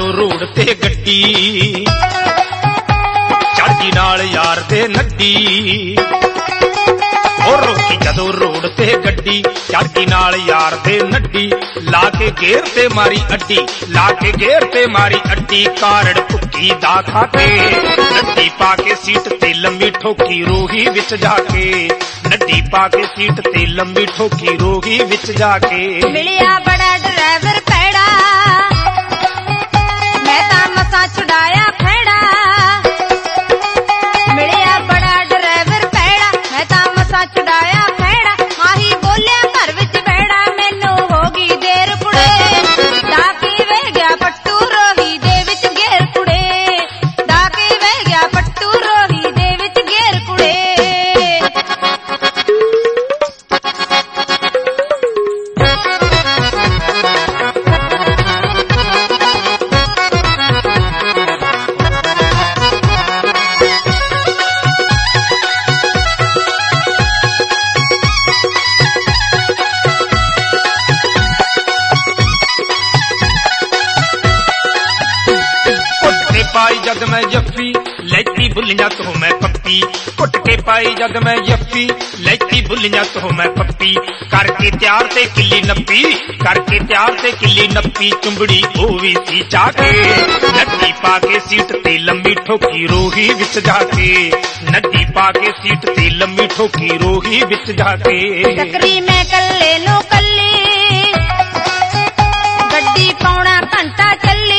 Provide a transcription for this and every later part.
ਜਦੋਂ ਰੋਡ ਤੇ ਗੱਡੀ, ਚੜ੍ਹਦੀ ਨਾਲ ਯਾਰ ਦੇ ਨੱਡੀ। ਉਹ ਰੋਕੀ ਜਦੋਂ ਰੋਡ ਤੇ ਗੱਡੀ, ਚੜ੍ਹਦੀ ਨਾਲ ਯਾਰ ਦੇ ਨੱਡੀ। ਲਾ ਕੇ ਗੇਰ ਤੇ ਮਾਰੀ ਅੱਡੀ, ਲਾ ਕੇ ਗੇਰ ਤੇ ਮਾਰੀ ਅੱਡੀ। ਕਾਰੜ ਭੁੱਕੀ ਦਾ ਖਾ ਕੇ ਨੱਡੀ ਪਾ ਕੇ ਸੀਟ ਤੇ ਲੰਮੀ ਠੋਕੀ ਰੋਹੀ ਵਿੱਚ ਜਾ ਕੇ। ਨੱਡੀ ਪਾ ਕੇ ਸੀਟ ਤੇ ਲੰਮੀ ਠੋਕੀ ਰੋਹੀ ਵਿੱਚ ਜਾ ਕੇ। ਮਿਲਿਆ ਬੜਾ ਡਰਾਈਵਰ ਪੈੜਾ, ਮੈਂ ਤਾਂ ਮਸਾਂ ਛੁਡਾਇਆ ਖਹਿੜਾ। ਮਿਲਿਆ ਬੜਾ ਡਰਾਈਵਰ ਪੈੜਾ, ਮੈਂ ਤਾਂ ਮਸਾਂ ਛੁਡਾਇਆ ਖਹਿੜਾ। ਆਹੀ ਬੋਲਿਆ ਘਰ ਵਿੱਚ ਬੈੜਾ, ਮੈਨੂੰ ਹੋ ਗਈ ਦੇਰ ਕੁੜੇ। ਡਾਕੀ ਵਹਿ ਗਿਆ ਪੱਟੂ ਰੋਹੀ ਦੇ ਵਿੱਚ ਗੇਰ ਕੁੜੇ। ਡਾਕੀ ਵਹਿ ਗਿਆ ਪੱਟੂ ਰੋਹੀ ਦੇ ਵਿੱਚ ਗੇਰ ਕੁੜੇ। पाई जद मैं जफ्फी लैती बुलियां तो मैं पप्पी। कुट के पाई जद मैं जफ्फी लैती बुलियां तो मैं पप्पी। करके त्यार ते किली नप्पी, करके त्यार ते किली नप्पी। चुंबड़ी ओवी सी चाके नड्डी पा के सीट ते लंबी ठोकी रोही विच जाके। नड्डी पा के सीट ते लंबी ठोकी रोही विच जाके। टकरी मैं कल्ले नो कल्ली, गड्डी पौना घंटा चली।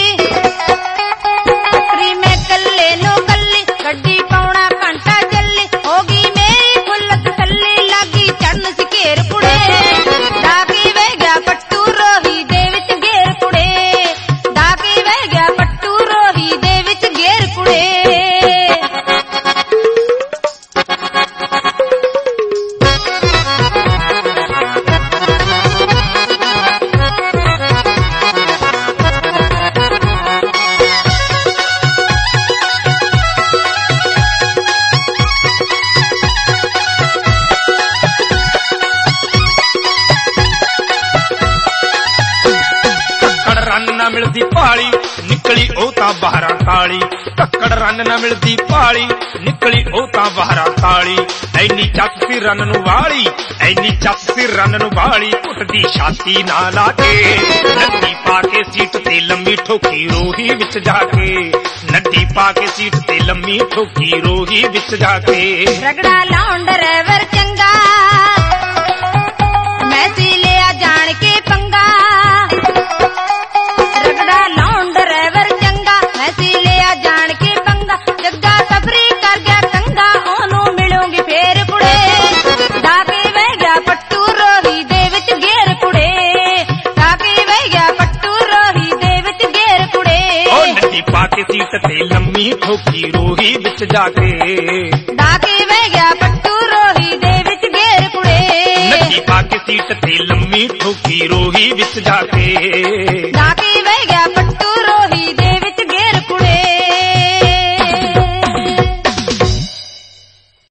गड्डी पौना घंटा चली, होगी मेरी फुल तसल्ली। लागी चढ़न सी घेर कुड़े, डाकी वह गया पट्टू रोही दे विच घेर कुड़े। डाकी वह गया पट्टू रोही दे विच घेर कुड़े। मिलदी पाली निकली ओ तां बाहरा ताली। धक्कड़ रन न मिलदी पाली निकली ओ तां बाहरा ताली। ऐनी चस सी रन नू वाली, ऐनी चस सी रन नू वाली। घुटदी छाती ना ला के नड्डी पा के सीट ते लंबी ठोकी रोही विच जाके। नड्डी पा के सीट ते लंबी ठोकी रोही विच जाके। रगड़ा लाउण ड्राइवर चंगा, मैं सी लिया जान के पंगा। रगड़ा लाउण ड्राइवर चंगा, मैं सी लिया जान के पंगा। जग्गा सबरी कर गया कंगा, ओनू मिलूंगी फेर कुड़े। डाकी वह गया पट्टू रोही दे विच घेर कुड़े। डाकी वह गया पट्टू रोही दे विच घेर कुड़े। ओ नड्डी पा के सीट ते लंबी ठोकी रोही विच जाके। डाकी वह गया पट्टू रोही दे विच घेर कुड़े। नड्डी पा के सीट ते लंबी ठोकी रोही विच जाके।